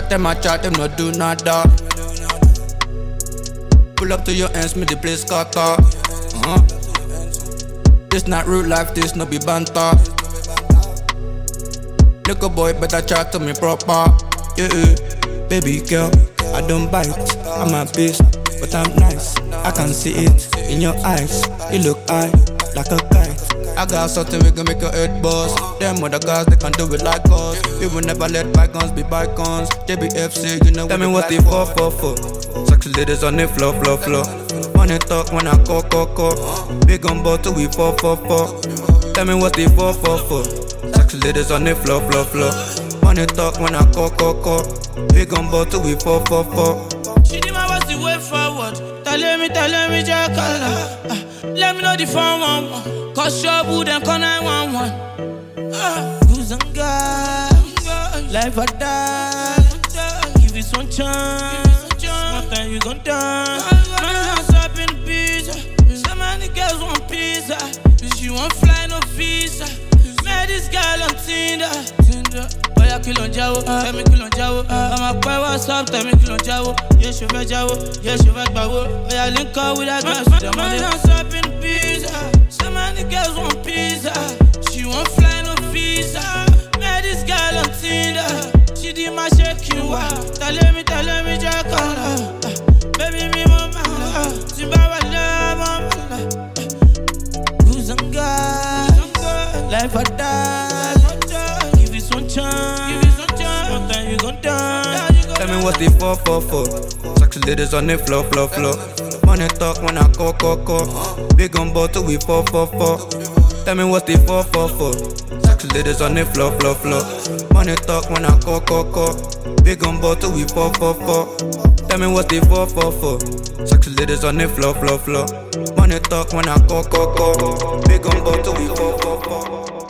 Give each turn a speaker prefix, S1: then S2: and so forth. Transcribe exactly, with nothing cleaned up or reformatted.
S1: chat, them a chat, them no do nada. Pull up to your ends, me the place scatter. Uh-huh. This not real life, this no be banter. Little boy better chat to me proper. Yeah, yeah. Baby girl, I don't bite, I'm a beast, but I'm nice. I can see it in your eyes. You look high, like a kite. I got something we can make your head buzz. Them other guys, they can do it like us. We will never let bygones be bygones. J B F C, you know. Tell me what they for, for, for. Sexy ladies on the floor, floor, floor. Money talk when I call, call, call. Big on bottle, we four, four, four. Tell me what they for, for, for. Sexy ladies on the floor, floor, floor. Money talk when I call, call, call. Big on bottle, we four, four, four.
S2: She did my what's the way forward. Tell me, tell me, Jack. Uh, let me know the phone one one. Cause your boo then call nine one one. Who's on God? Life or die. Give it one chance. One time you gon' die. Man, I'm stopping pizza. So many girls want pizza. She won't fly no visa. Met this girl on Tinder. Tinder. Oh yeah, kill on Jawo. Tell me kill on Jawo. I'm a boy, what's up? Tell me kill on Jawo. Yeah, she fed Jawo. Yeah, she fed Bawo. Oh yeah, link up with that girl. Man, man, I'm stopping pizza. So many girls want pizza. She won't fly no visa. Met this girl on Tinder. She did my shaking wow. Tell me, tell me, Jack. Baby, me mama. Zimbabwe love mama. Who's on God? Life or die. Give it one chance. Give it one chance. One time you gon' die.
S1: Tell me what's the four, four, four. Sexy ladies on the floor, floor, floor. Money talk when I call, call, call. Big on bottle, we four, four, four. Tell me what's the four, four, four. Sexy ladies on the floor, floor, floor. Money talk when I call, call, call. Big on bottle, we four, four, four. Tell me what's the four, four, four. Sexy ladies on the floor, floor, floor. Money talk when I call, call, call. Big on bottle, we four, four, four.